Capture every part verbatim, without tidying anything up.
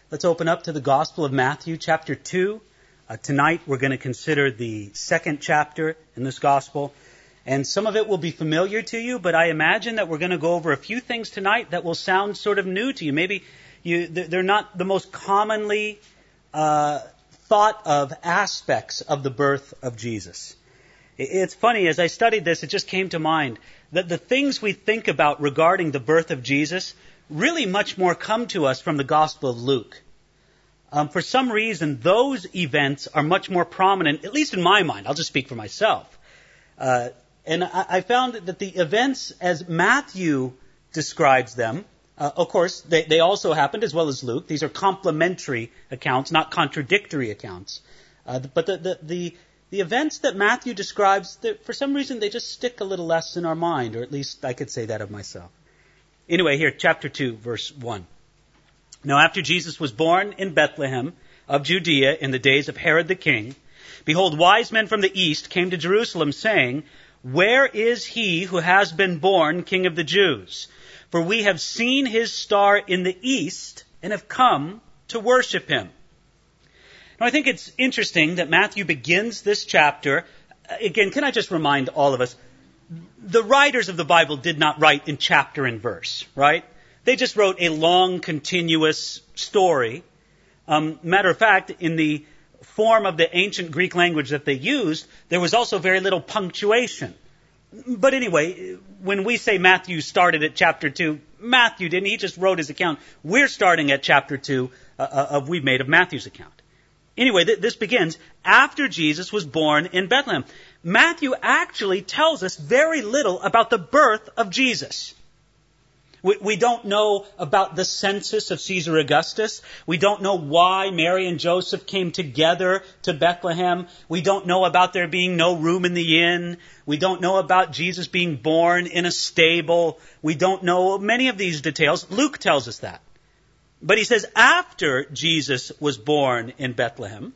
Let's open up to the Gospel of Matthew, chapter two. Uh, tonight we're going to consider the second chapter in this Gospel. And some of it will be familiar to you, but I imagine that we're going to go over a few things tonight that will sound sort of new to you. Maybe you, they're not the most commonly uh, thought of aspects of the birth of Jesus. It's funny, as I studied this, it just came to mind that the things we think about regarding the birth of Jesus really much more come to us from the Gospel of Luke. Um, for some reason, those events are much more prominent, at least in my mind. I'll just speak for myself. Uh, and I, I found that the events as Matthew describes them, uh, of course, they, they also happened as well as Luke. These are complementary accounts, not contradictory accounts. Uh, but the, the, the, the events that Matthew describes, for some reason, they just stick a little less in our mind, or at least I could say that of myself. Anyway, here, chapter two, verse one. Now after Jesus was born in Bethlehem of Judea in the days of Herod the king, behold, wise men from the east came to Jerusalem, saying, Where is he who has been born King of the Jews? For we have seen his star in the east and have come to worship him. Now I think it's interesting that Matthew begins this chapter. Again, can I just remind all of us, the writers of the Bible did not write in chapter and verse, right? They just wrote a long, continuous story. Um, matter of fact, in the form of the ancient Greek language that they used, there was also very little punctuation. But anyway, when we say Matthew started at chapter two, Matthew didn't. He just wrote his account. We're starting at chapter two uh, of we've made of Matthew's account. Anyway, th- this begins after Jesus was born in Bethlehem. Matthew actually tells us very little about the birth of Jesus. We, we don't know about the census of Caesar Augustus. We don't know why Mary and Joseph came together to Bethlehem. We don't know about there being no room in the inn. We don't know about Jesus being born in a stable. We don't know many of these details. Luke tells us that. But he says after Jesus was born in Bethlehem,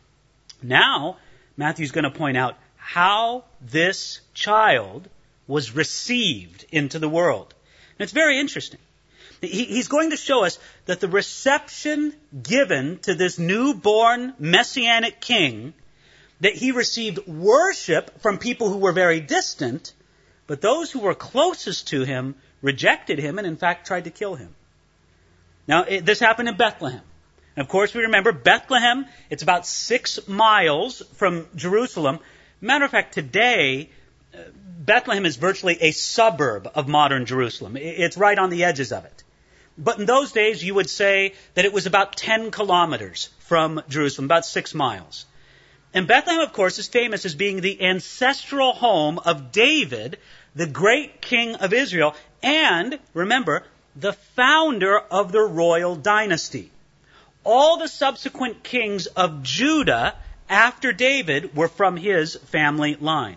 now Matthew's going to point out how this child was received into the world. And it's very interesting. He, he's going to show us that the reception given to this newborn messianic king, that he received worship from people who were very distant, but those who were closest to him rejected him and in fact tried to kill him. Now, it, this happened in Bethlehem. And of course, we remember Bethlehem, it's about six miles from Jerusalem. Matter of fact, today, uh, Bethlehem is virtually a suburb of modern Jerusalem. It's right on the edges of it. But in those days, you would say that it was about ten kilometers from Jerusalem, about six miles. And Bethlehem, of course, is famous as being the ancestral home of David, the great king of Israel, and, remember, the founder of the royal dynasty. All the subsequent kings of Judah after David were from his family line.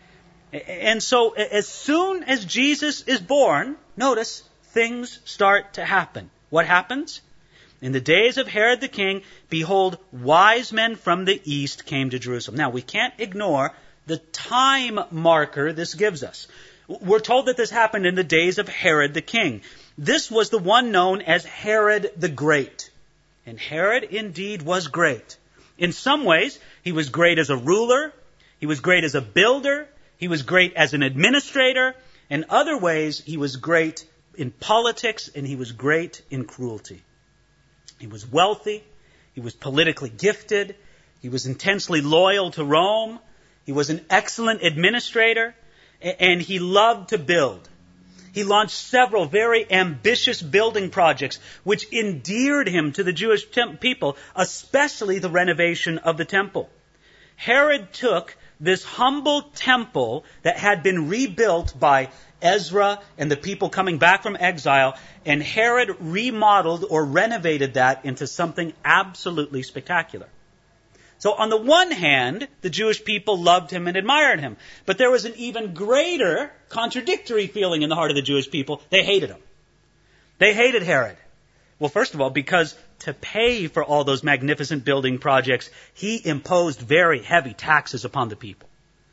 And so as soon as Jesus is born, notice, things start to happen. What happens? In the days of Herod the king, behold, wise men from the east came to Jerusalem. Now, we can't ignore the time marker this gives us. We're told that this happened in the days of Herod the king. This was the one known as Herod the Great. And Herod indeed was great. In some ways, he was great as a ruler. He was great as a builder. He was great as an administrator. In other ways, he was great in politics and he was great in cruelty. He was wealthy. He was politically gifted. He was intensely loyal to Rome. He was an excellent administrator. And he loved to build. He launched several very ambitious building projects which endeared him to the Jewish tem- people, especially the renovation of the temple. Herod took this humble temple that had been rebuilt by Ezra and the people coming back from exile, and Herod remodeled or renovated that into something absolutely spectacular. So on the one hand, the Jewish people loved him and admired him. But there was an even greater contradictory feeling in the heart of the Jewish people. They hated him. They hated Herod. Well, first of all, because to pay for all those magnificent building projects, he imposed very heavy taxes upon the people.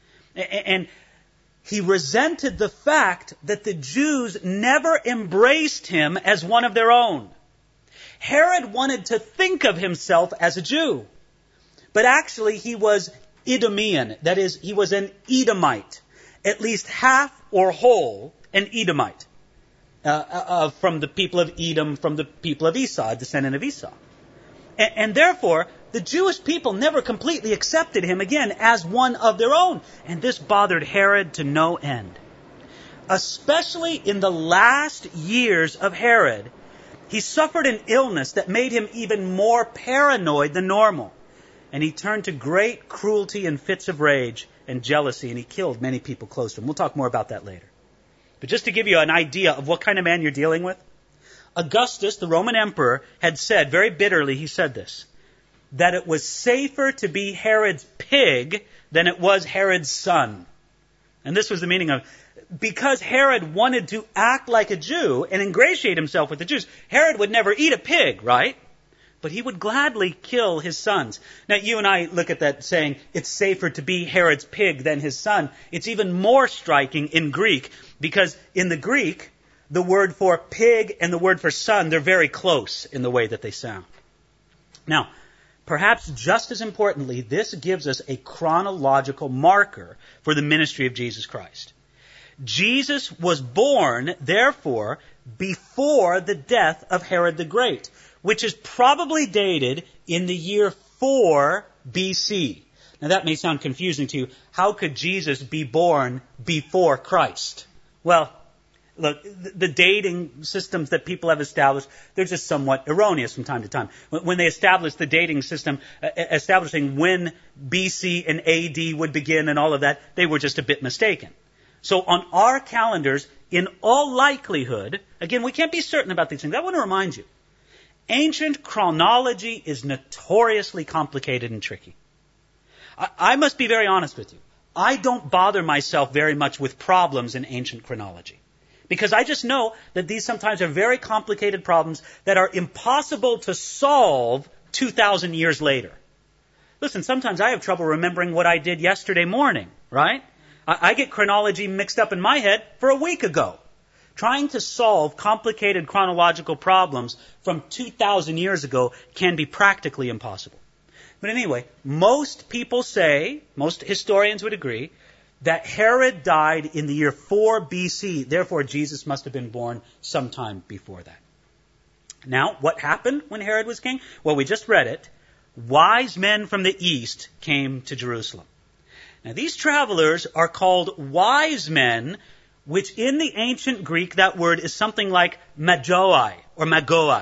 And he resented the fact that the Jews never embraced him as one of their own. Herod wanted to think of himself as a Jew, but actually he was Idumean. That is, he was an Edomite, at least half or whole an Edomite, uh, uh, from the people of Edom, from the people of Esau, a descendant of Esau. And, and therefore, the Jewish people never completely accepted him again as one of their own. And this bothered Herod to no end. Especially in the last years of Herod, he suffered an illness that made him even more paranoid than normal. And he turned to great cruelty and fits of rage and jealousy, and he killed many people close to him. We'll talk more about that later. But just to give you an idea of what kind of man you're dealing with, Augustus, the Roman emperor, had said, very bitterly, he said this, that it was safer to be Herod's pig than it was Herod's son. And this was the meaning of, because Herod wanted to act like a Jew and ingratiate himself with the Jews, Herod would never eat a pig, right? But he would gladly kill his sons. Now, you and I look at that saying, it's safer to be Herod's pig than his son. It's even more striking in Greek, because in the Greek, the word for pig and the word for son, they're very close in the way that they sound. Now, perhaps just as importantly, this gives us a chronological marker for the ministry of Jesus Christ. Jesus was born, therefore, before the death of Herod the Great, which is probably dated in the year four B C. Now that may sound confusing to you. How could Jesus be born before Christ? Well, look, the dating systems that people have established, they're just somewhat erroneous from time to time. When they established the dating system, establishing when B C and A D would begin and all of that, they were just a bit mistaken. So on our calendars, in all likelihood, again, we can't be certain about these things. I want to remind you, ancient chronology is notoriously complicated and tricky. I, I must be very honest with you. I don't bother myself very much with problems in ancient chronology, because I just know that these sometimes are very complicated problems that are impossible to solve two thousand years later. Listen, sometimes I have trouble remembering what I did yesterday morning, right? I get chronology mixed up in my head for a week ago. Trying to solve complicated chronological problems from two thousand years ago can be practically impossible. But anyway, most people say, most historians would agree, that Herod died in the year four B C. Therefore, Jesus must have been born sometime before that. Now, what happened when Herod was king? Well, we just read it. Wise men from the east came to Jerusalem. Now, these travelers are called wise men, which in the ancient Greek, that word is something like magoi or magoi.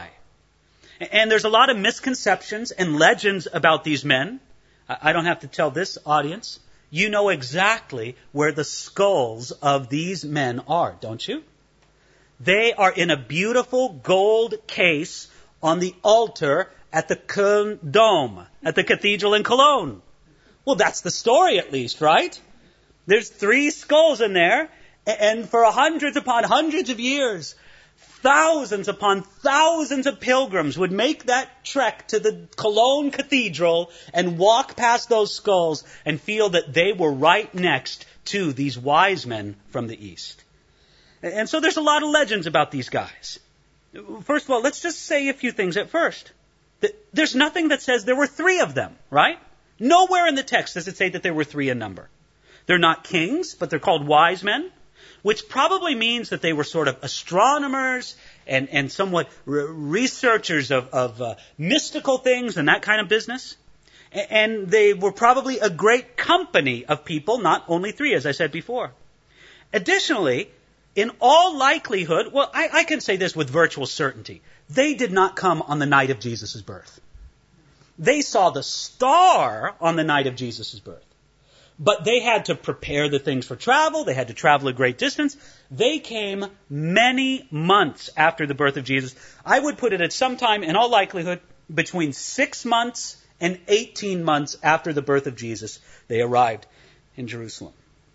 And there's a lot of misconceptions and legends about these men. I don't have to tell this audience. You know exactly where the skulls of these men are, don't you? They are in a beautiful gold case on the altar at the Köln Dome, at the cathedral in Cologne. Well, that's the story at least, right? There's three skulls in there, and for hundreds upon hundreds of years, thousands upon thousands of pilgrims would make that trek to the Cologne Cathedral and walk past those skulls and feel that they were right next to these wise men from the East. And so there's a lot of legends about these guys. First of all, let's just say a few things at first. There's nothing that says there were three of them, right? Nowhere in the text does it say that there were three in number. They're not kings, but they're called wise men, which probably means that they were sort of astronomers and, and somewhat re- researchers of, of uh, mystical things and that kind of business. A- and they were probably a great company of people, not only three, as I said before. Additionally, in all likelihood, well, I, I can say this with virtual certainty, they did not come on the night of Jesus' birth. They saw the star on the night of Jesus' birth. But they had to prepare the things for travel. They had to travel a great distance. They came many months after the birth of Jesus. I would put it at some time, in all likelihood, between six months and eighteen months after the birth of Jesus, they arrived in Jerusalem.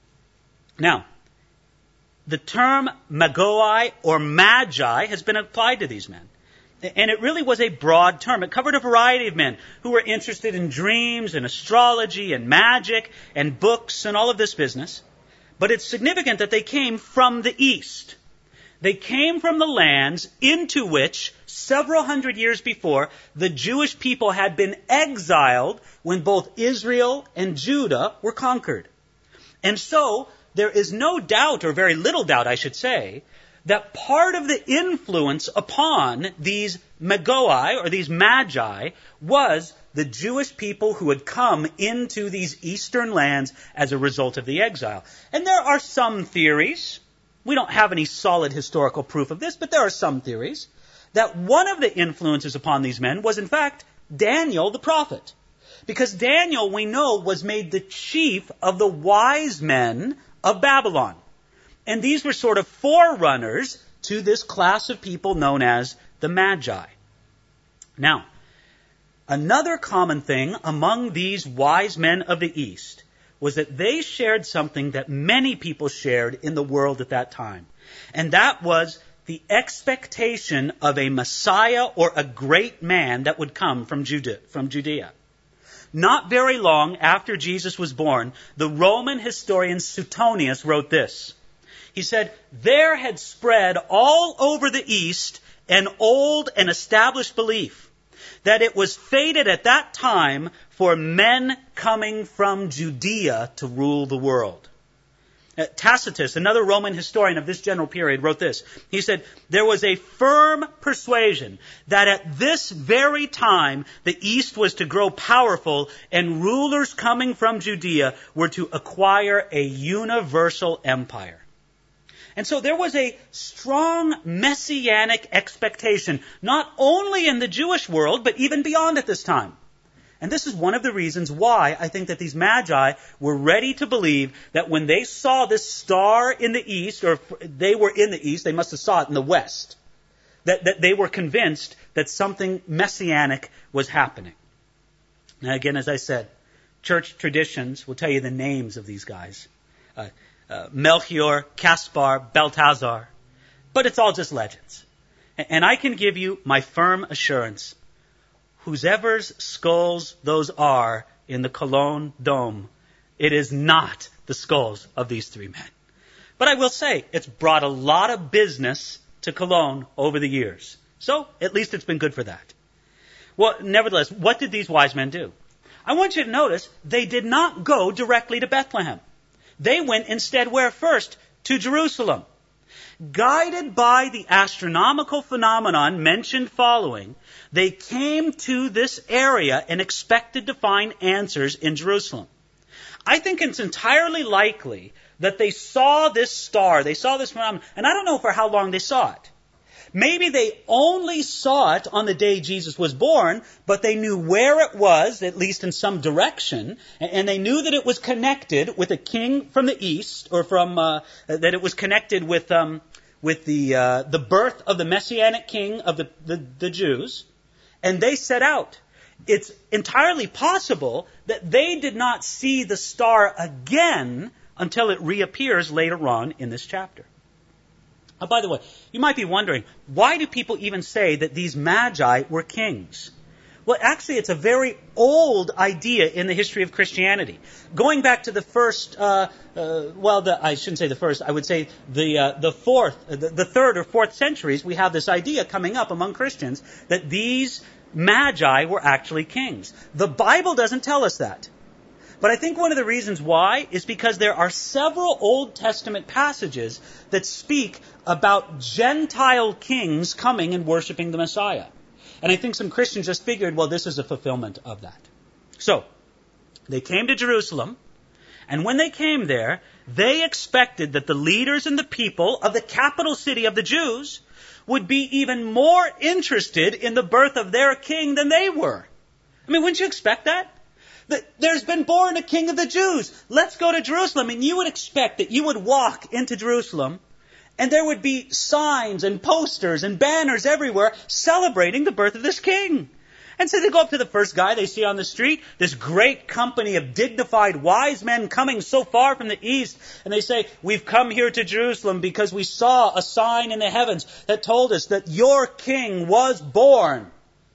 Now, the term magoi or magi has been applied to these men. And it really was a broad term. It covered a variety of men who were interested in dreams and astrology and magic and books and all of this business. But it's significant that they came from the East. They came from the lands into which, several hundred years before, the Jewish people had been exiled when both Israel and Judah were conquered. And so, there is no doubt, or very little doubt, I should say, that part of the influence upon these Magoi, or these Magi, was the Jewish people who had come into these eastern lands as a result of the exile. And there are some theories, we don't have any solid historical proof of this, but there are some theories, that one of the influences upon these men was in fact Daniel the prophet. Because Daniel, we know, was made the chief of the wise men of Babylon. And these were sort of forerunners to this class of people known as the Magi. Now, another common thing among these wise men of the East was that they shared something that many people shared in the world at that time. And that was the expectation of a Messiah or a great man that would come from Judah, from Judea. Not very long after Jesus was born, the Roman historian Suetonius wrote this. He said, "There had spread all over the East an old and established belief that it was fated at that time for men coming from Judea to rule the world." Uh, Tacitus, another Roman historian of this general period, wrote this. He said, "There was a firm persuasion that at this very time the East was to grow powerful and rulers coming from Judea were to acquire a universal empire." And so there was a strong messianic expectation, not only in the Jewish world, but even beyond at this time. And this is one of the reasons why I think that these Magi were ready to believe that when they saw this star in the east, or they were in the east, they must have saw it in the west, that, that they were convinced that something messianic was happening. Now again, as I said, church traditions will tell you the names of these guys. Uh, Uh, Melchior, Caspar, Belteshazzar. But it's all just legends. And I can give you my firm assurance, whosever's skulls those are in the Cologne Dome, it is not the skulls of these three men. But I will say, it's brought a lot of business to Cologne over the years. So, at least it's been good for that. Well, nevertheless, what did these wise men do? I want you to notice, they did not go directly to Bethlehem. They went instead where first? To Jerusalem. Guided by the astronomical phenomenon mentioned following, they came to this area and expected to find answers in Jerusalem. I think it's entirely likely that they saw this star, they saw this phenomenon, and I don't know for how long they saw it. Maybe they only saw it on the day Jesus was born, but they knew where it was, at least in some direction, and they knew that it was connected with a king from the east, or from uh, that it was connected with um, with the uh, the birth of the Messianic king of the, the, the Jews, and they set out. It's entirely possible that they did not see the star again until it reappears later on in this chapter. Oh, by the way, you might be wondering, why do people even say that these Magi were kings? Well, actually, it's a very old idea in the history of Christianity. Going back to the first, uh, uh, well, the, I shouldn't say the first, I would say the uh, the fourth, uh, the, the third or fourth centuries, we have this idea coming up among Christians that these Magi were actually kings. The Bible doesn't tell us that. But I think one of the reasons why is because there are several Old Testament passages that speak about Gentile kings coming and worshiping the Messiah. And I think some Christians just figured, well, this is a fulfillment of that. So, they came to Jerusalem, and when they came there, they expected that the leaders and the people of the capital city of the Jews would be even more interested in the birth of their king than they were. I mean, wouldn't you expect that? There's been born a king of the Jews. Let's go to Jerusalem. And you would expect that you would walk into Jerusalem and there would be signs and posters and banners everywhere celebrating the birth of this king. And so they go up to the first guy they see on the street, this great company of dignified wise men coming so far from the east. And they say, we've come here to Jerusalem because we saw a sign in the heavens that told us that your king was born.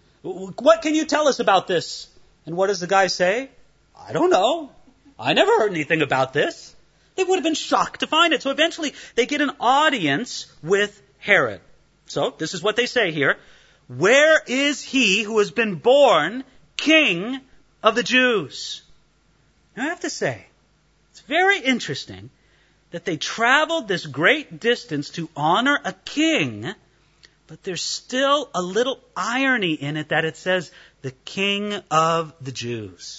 What can you tell us about this? And what does the guy say? I don't know. I never heard anything about this. They would have been shocked to find it. So eventually they get an audience with Herod. So, this is what they say here. Where is he who has been born King of the Jews? Now, I have to say, it's very interesting that they traveled this great distance to honor a king, but there's still a little irony in it that it says, the King of the Jews.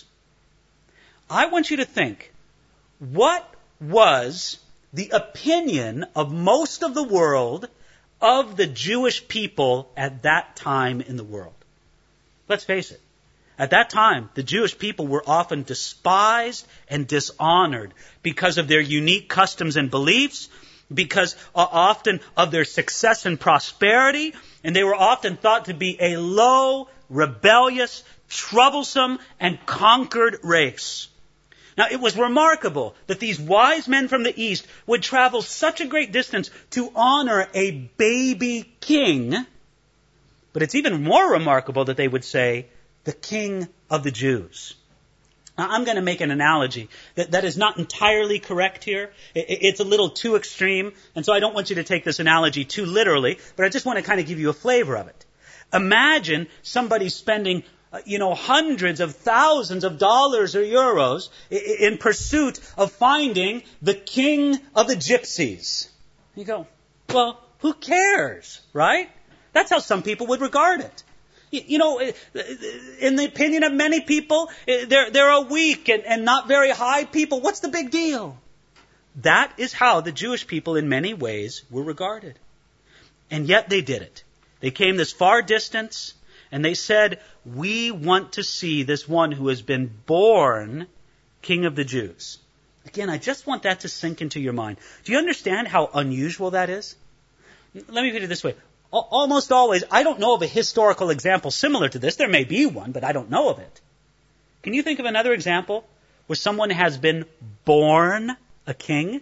I want you to think, what was the opinion of most of the world of the Jewish people at that time in the world? Let's face it. At that time, the Jewish people were often despised and dishonored because of their unique customs and beliefs, because uh, often of their success and prosperity, and they were often thought to be a low, rebellious, troublesome, and conquered race. Now, it was remarkable that these wise men from the East would travel such a great distance to honor a baby king, but it's even more remarkable that they would say, the King of the Jews. Now, I'm going to make an analogy that, that is not entirely correct here. It, it's a little too extreme, and so I don't want you to take this analogy too literally, but I just want to kind of give you a flavor of it. Imagine somebody spending, uh, you know, hundreds of thousands of dollars or euros in, in pursuit of finding the king of the gypsies. You go, well, who cares, right? That's how some people would regard it. You know, in the opinion of many people, they're, they're a weak and, and not very high people. What's the big deal? That is how the Jewish people in many ways were regarded. And yet they did it. They came this far distance and they said, we want to see this one who has been born King of the Jews. Again, I just want that to sink into your mind. Do you understand how unusual that is? Let me put it this way. Almost always, I don't know of a historical example similar to this. There may be one, but I don't know of it. Can you think of another example where someone has been born a king?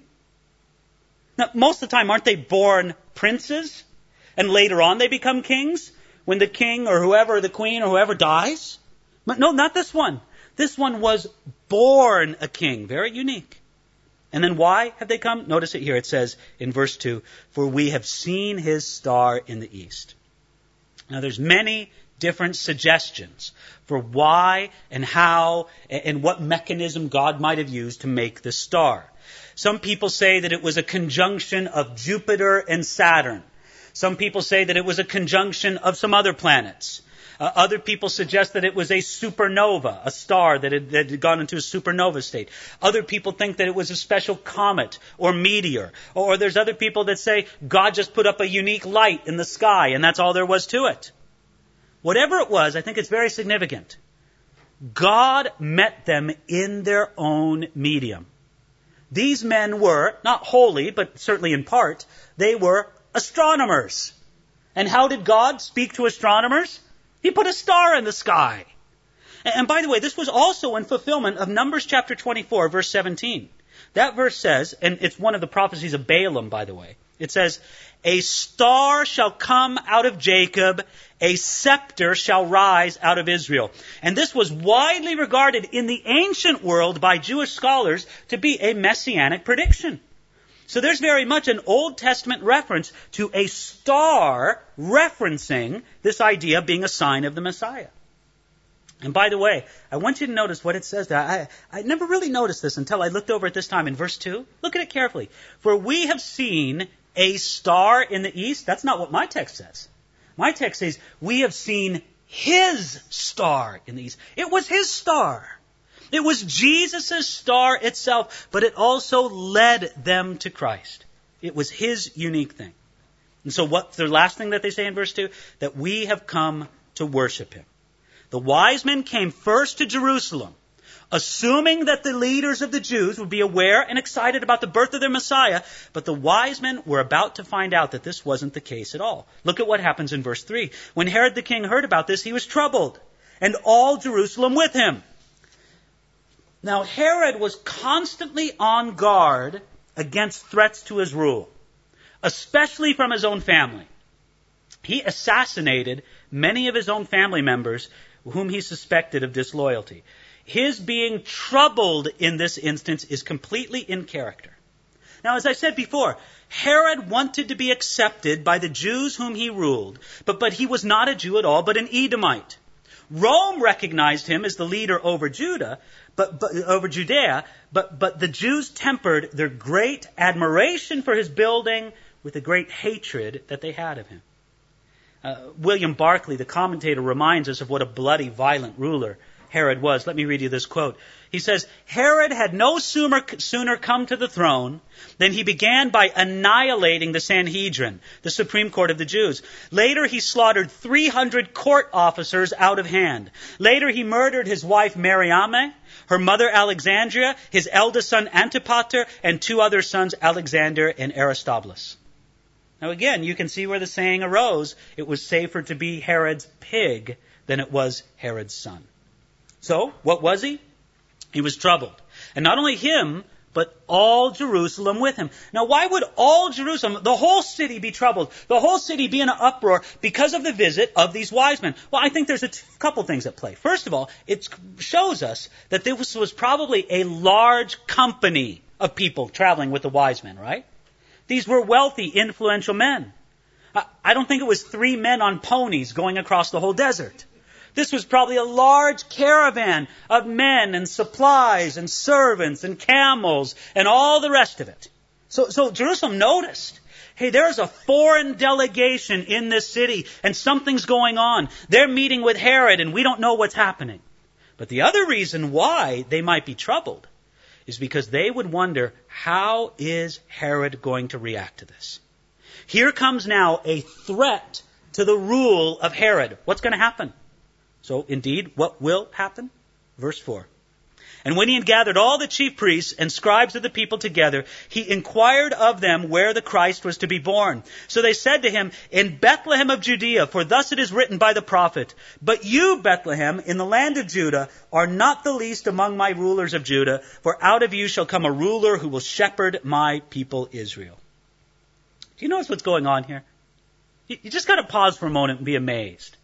Now, most of the time, aren't they born princes? And later on they become kings when the king or whoever, the queen or whoever dies? But no, not this one. This one was born a king. Very unique. And then why have they come? Notice it here. It says in verse two, for we have seen his star in the east. Now there's many different suggestions for why and how and what mechanism God might have used to make the star. Some people say that it was a conjunction of Jupiter and Saturn. Some people say that it was a conjunction of some other planets. Uh, other people suggest that it was a supernova, a star that had, that had gone into a supernova state. Other people think that it was a special comet or meteor. Or, or there's other people that say God just put up a unique light in the sky and that's all there was to it. Whatever it was, I think it's very significant. God met them in their own medium. These men were, not wholly, but certainly in part, they were astronomers. And how did God speak to astronomers? He put a star in the sky. And by the way, this was also in fulfillment of Numbers chapter twenty-four, verse seventeen. That verse says, and it's one of the prophecies of Balaam, by the way. It says, a star shall come out of Jacob, a scepter shall rise out of Israel. And this was widely regarded in the ancient world by Jewish scholars to be a messianic prediction. So there's very much an Old Testament reference to a star referencing this idea of being a sign of the Messiah. And by the way, I want you to notice what it says there. I, I never really noticed this until I looked over at this time in verse two. Look at it carefully. For we have seen a star in the east. That's not what my text says. My text says, we have seen his star in the east. It was his star. It was Jesus' star itself, but it also led them to Christ. It was his unique thing. And so what's the last thing that they say in verse two? That we have come to worship him. The wise men came first to Jerusalem, assuming that the leaders of the Jews would be aware and excited about the birth of their Messiah, but the wise men were about to find out that this wasn't the case at all. Look at what happens in verse three. When Herod the king heard about this, he was troubled, and all Jerusalem with him. Now, Herod was constantly on guard against threats to his rule, especially from his own family. He assassinated many of his own family members whom he suspected of disloyalty. His being troubled in this instance is completely in character. Now, as I said before, Herod wanted to be accepted by the Jews whom he ruled, but, but he was not a Jew at all, but an Edomite. Rome recognized him as the leader over Judah, but, but over Judea, but, but the Jews tempered their great admiration for his building with a great hatred that they had of him. Uh, William Barclay, the commentator, reminds us of what a bloody, violent ruler Herod was. Let me read you this quote. He says, Herod had no sooner, sooner come to the throne than he began by annihilating the Sanhedrin, the Supreme Court of the Jews. Later, he slaughtered three hundred court officers out of hand. Later, he murdered his wife Mariamne, her mother Alexandria, his eldest son Antipater, and two other sons, Alexander and Aristobulus. Now again, you can see where the saying arose, it was safer to be Herod's pig than it was Herod's son. So, what was he? He was troubled. And not only him, but all Jerusalem with him. Now, why would all Jerusalem, the whole city, be troubled? The whole city be in an uproar because of the visit of these wise men? Well, I think there's a t- couple things at play. First of all, it shows us that this was probably a large company of people traveling with the wise men, right? These were wealthy, influential men. I don't think it was three men on ponies going across the whole desert. This was probably a large caravan of men and supplies and servants and camels and all the rest of it. So, so Jerusalem noticed, hey, there's a foreign delegation in this city and something's going on. They're meeting with Herod and we don't know what's happening. But the other reason why they might be troubled is because they would wonder, how is Herod going to react to this? Here comes now a threat to the rule of Herod. What's going to happen? So, indeed, what will happen? Verse four. And when he had gathered all the chief priests and scribes of the people together, he inquired of them where the Christ was to be born. So they said to him, in Bethlehem of Judea, for thus it is written by the prophet, but you, Bethlehem, in the land of Judah, are not the least among my rulers of Judah, for out of you shall come a ruler who will shepherd my people Israel. Do you notice what's going on here? You, you just got to pause for a moment and be amazed.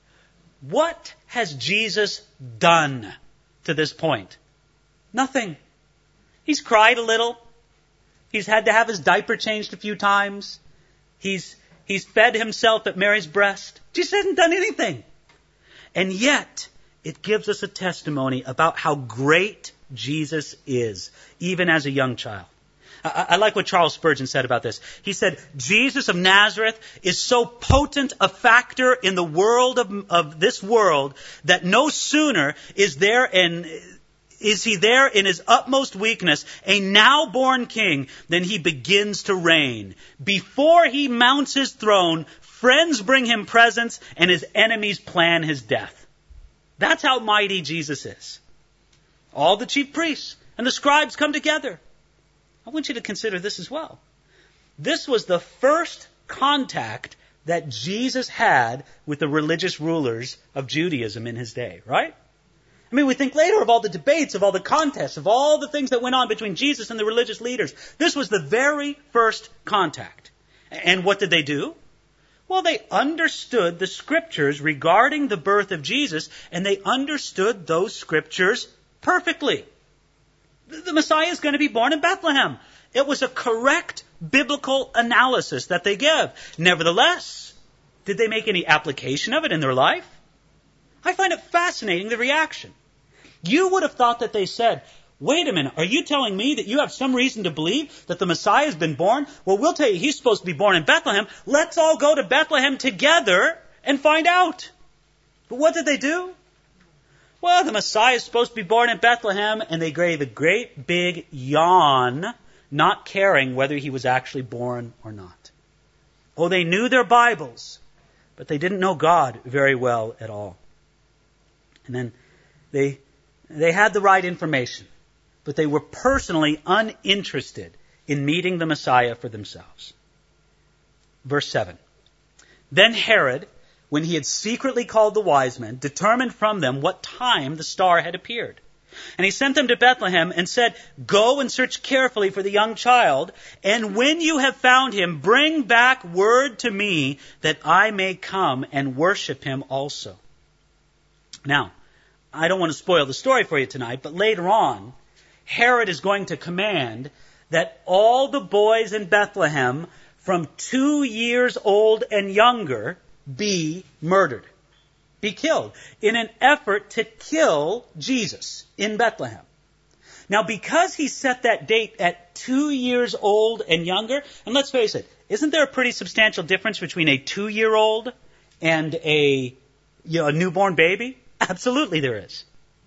What has Jesus done to this point? Nothing. He's cried a little. He's had to have his diaper changed a few times. He's, he's fed himself at Mary's breast. Jesus hasn't done anything. And yet, it gives us a testimony about how great Jesus is, even as a young child. I, I like what Charles Spurgeon said about this. He said, Jesus of Nazareth is so potent a factor in the world of, of this world that no sooner is there an Is he there in his utmost weakness, a now-born king, then he begins to reign. Before he mounts his throne, friends bring him presents, and his enemies plan his death. That's how mighty Jesus is. All the chief priests and the scribes come together. I want you to consider this as well. This was the first contact that Jesus had with the religious rulers of Judaism in his day, right? I mean, we think later of all the debates, of all the contests, of all the things that went on between Jesus and the religious leaders. This was the very first contact. And what did they do? Well, they understood the scriptures regarding the birth of Jesus, and they understood those scriptures perfectly. The Messiah is going to be born in Bethlehem. It was a correct biblical analysis that they gave. Nevertheless, did they make any application of it in their life? I find it fascinating, the reaction. You would have thought that they said, wait a minute, are you telling me that you have some reason to believe that the Messiah has been born? Well, we'll tell you he's supposed to be born in Bethlehem. Let's all go to Bethlehem together and find out. But what did they do? Well, the Messiah is supposed to be born in Bethlehem, and they gave a great big yawn, not caring whether he was actually born or not. Oh, they knew their Bibles, but they didn't know God very well at all. And then they they had the right information, but they were personally uninterested in meeting the Messiah for themselves. Verse seven. Then Herod, when he had secretly called the wise men, determined from them what time the star had appeared. And he sent them to Bethlehem and said, go and search carefully for the young child, and when you have found him, bring back word to me that I may come and worship him also. Now, I don't want to spoil the story for you tonight, but later on, Herod is going to command that all the boys in Bethlehem from two years old and younger be murdered, be killed, in an effort to kill Jesus in Bethlehem. Now, because he set that date at two years old and younger, and let's face it, isn't there a pretty substantial difference between a two-year-old and a, you know, a newborn baby? Absolutely there is.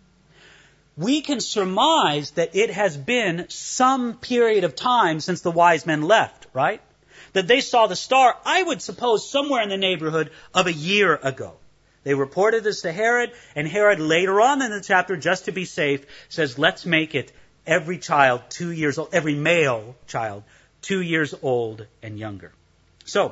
We can surmise that it has been some period of time since the wise men left, right? That they saw the star, I would suppose, somewhere in the neighborhood of a year ago. They reported this to Herod, and Herod later on in the chapter, just to be safe, says, let's make it every child two years old, every male child two years old and younger. So,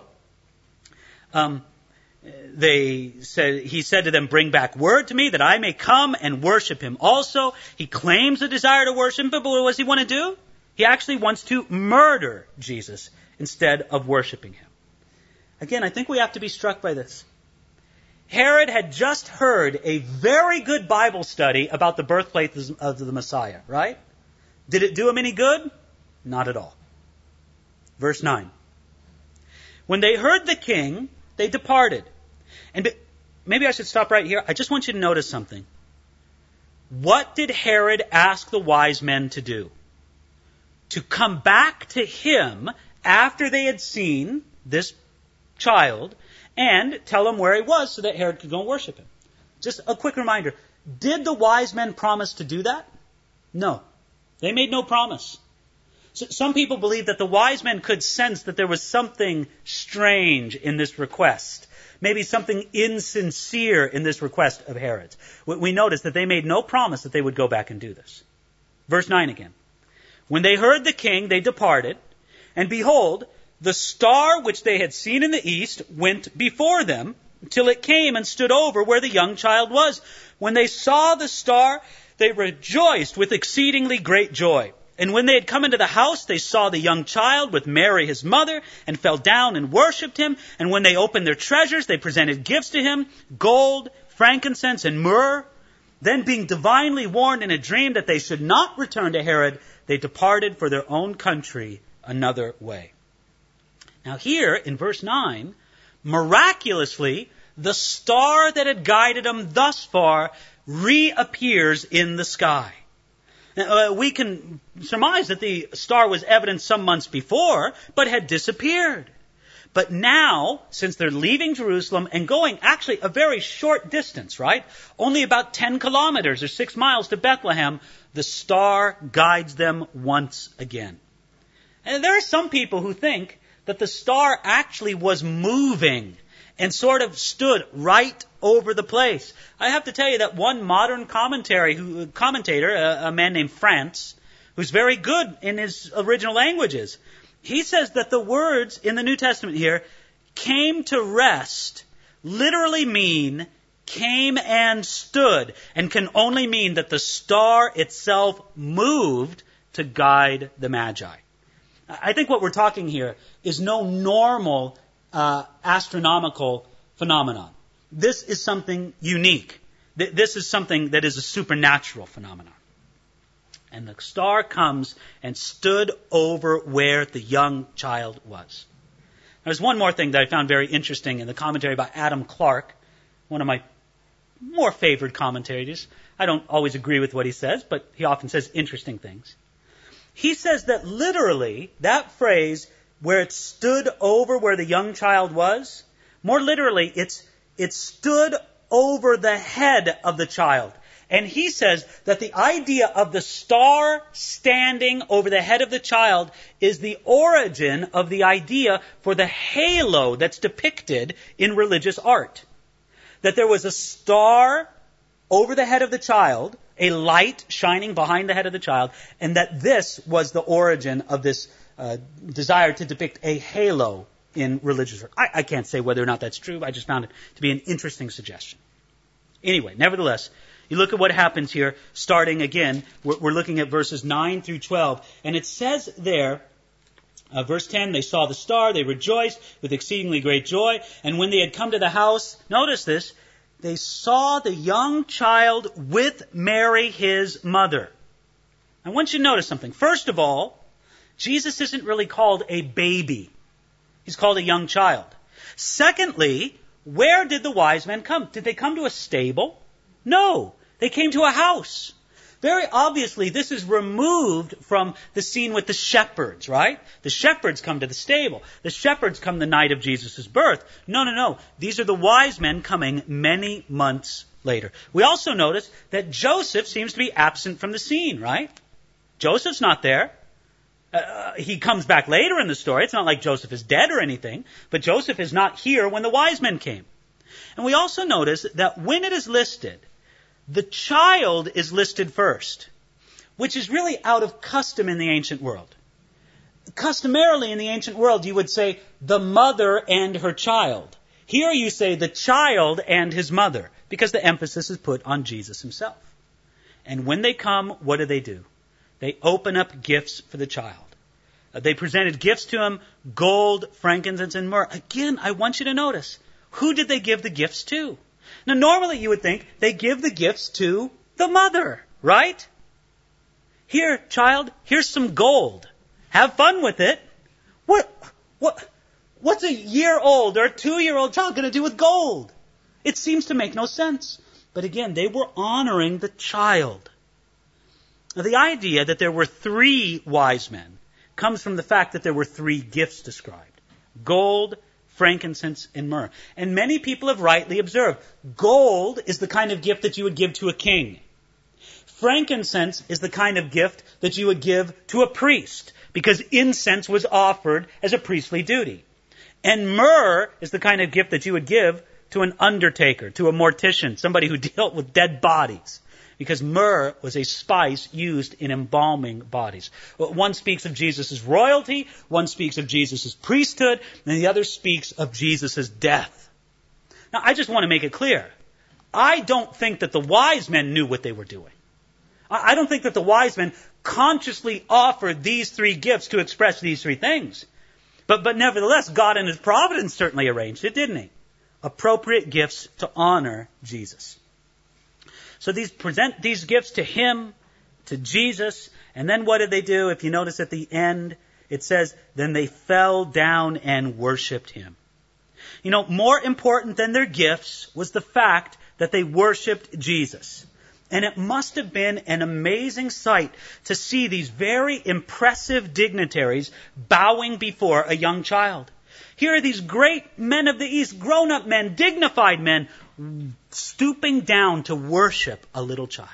um, they said, he said to them, bring back word to me that I may come and worship him. Also, he claims a desire to worship him, but what does he want to do? He actually wants to murder Jesus instead of worshiping him. Again, I think we have to be struck by this. Herod had just heard a very good Bible study about the birthplace of the Messiah, right? Did it do him any good? Not at all. Verse nine. When they heard the king, they departed. And maybe I should stop right here. I just want you to notice something. What did Herod ask the wise men to do? To come back to him after they had seen this child and tell him where he was so that Herod could go and worship him. Just a quick reminder. Did the wise men promise to do that? No. They made no promise. So some people believe that the wise men could sense that there was something strange in this request. Maybe something insincere in this request of Herod's. We notice that they made no promise that they would go back and do this. Verse nine again. When they heard the king, they departed, and behold, the star which they had seen in the east went before them, till it came and stood over where the young child was. When they saw the star, they rejoiced with exceedingly great joy. And when they had come into the house, they saw the young child with Mary his mother, and fell down and worshipped him. And when they opened their treasures, they presented gifts to him, gold, frankincense, and myrrh. Then, being divinely warned in a dream that they should not return to Herod, they departed for their own country another way. Now here, in verse nine, miraculously, the star that had guided them thus far reappears in the sky. Now, uh, we can surmise that the star was evident some months before, but had disappeared. But now, since they're leaving Jerusalem and going actually a very short distance, right? Only about ten kilometers or six miles to Bethlehem, the star guides them once again. And there are some people who think that the star actually was moving and sort of stood right over the place. I have to tell you that one modern commentary, who, commentator, a, a man named France, who's very good in his original languages, he says that the words in the New Testament here, came to rest, literally mean came and stood, and can only mean that the star itself moved to guide the Magi. I think what we're talking here is no normal uh, astronomical phenomenon. This is something unique. Th- this is something that is a supernatural phenomenon. And the star comes and stood over where the young child was. There's one more thing that I found very interesting in the commentary by Adam Clarke, one of my more favored commentators. I don't always agree with what he says, but he often says interesting things. He says that literally, that phrase, where it stood over where the young child was, more literally, it's it stood over the head of the child. And he says that the idea of the star standing over the head of the child is the origin of the idea for the halo that's depicted in religious art. That there was a star over the head of the child, a light shining behind the head of the child, and that this was the origin of this uh, desire to depict a halo in religious art. I, I can't say whether or not that's true. I just found it to be an interesting suggestion. Anyway, nevertheless, you look at what happens here, starting again, we're, we're looking at verses nine through twelve, and it says there, uh, verse ten, they saw the star, they rejoiced with exceedingly great joy, and when they had come to the house, notice this, they saw the young child with Mary, his mother. I want you to notice something. First of all, Jesus isn't really called a baby. He's called a young child. Secondly, where did the wise men come? Did they come to a stable? No, they came to a house. Very obviously, this is removed from the scene with the shepherds, right? The shepherds come to the stable. The shepherds come the night of Jesus' birth. No, no, no. These are the wise men coming many months later. We also notice that Joseph seems to be absent from the scene, right? Joseph's not there. Uh, he comes back later in the story. It's not like Joseph is dead or anything, but Joseph is not here when the wise men came. And we also notice that when it is listed, the child is listed first, which is really out of custom in the ancient world. Customarily in the ancient world, you would say the mother and her child. Here you say the child and his mother, because the emphasis is put on Jesus himself. And when they come, what do they do? They open up gifts for the child. Uh, they presented gifts to him, gold, frankincense, and myrrh. Again, I want you to notice, who did they give the gifts to? Now, normally you would think they give the gifts to the mother, right? Here, child, here's some gold. Have fun with it. What, what, what's a year-old or a two-year-old child going to do with gold? It seems to make no sense. But again, they were honoring the child. Now, the idea that there were three wise men comes from the fact that there were three gifts described. Gold, frankincense, and myrrh. And many people have rightly observed, gold is the kind of gift that you would give to a king. Frankincense is the kind of gift that you would give to a priest, because incense was offered as a priestly duty. And myrrh is the kind of gift that you would give to an undertaker, to a mortician, somebody who dealt with dead bodies. Because myrrh was a spice used in embalming bodies. One speaks of Jesus' royalty, one speaks of Jesus' priesthood, and the other speaks of Jesus' death. Now, I just want to make it clear. I don't think that the wise men knew what they were doing. I don't think that the wise men consciously offered these three gifts to express these three things. But, but nevertheless, God in His providence certainly arranged it, didn't He? Appropriate gifts to honor Jesus. So these present these gifts to Him, to Jesus, and then what did they do? If you notice at the end, it says, then they fell down and worshipped Him. You know, more important than their gifts was the fact that they worshipped Jesus. And it must have been an amazing sight to see these very impressive dignitaries bowing before a young child. Here are these great men of the East, grown-up men, dignified men, stooping down to worship a little child.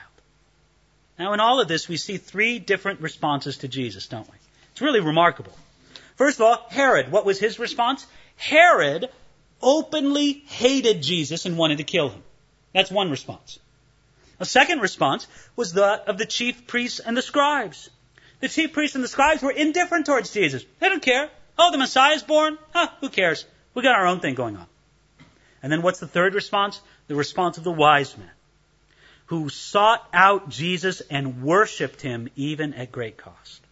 Now, in all of this, we see three different responses to Jesus, don't we? It's really remarkable. First of all, Herod. What was his response? Herod openly hated Jesus and wanted to kill him. That's one response. A second response was that of the chief priests and the scribes. The chief priests and the scribes were indifferent towards Jesus. They don't care. Oh, the Messiah's born? Huh, who cares? We got our own thing going on. And then what's the third response? The response of the wise men, who sought out Jesus and worshipped Him even at great cost.